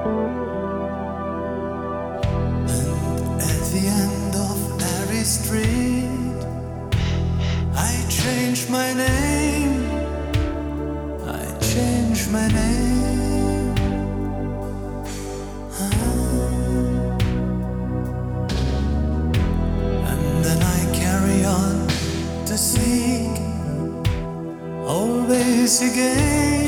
At the end of every street, I change my name. I change my name. And then I carry on to seek always again.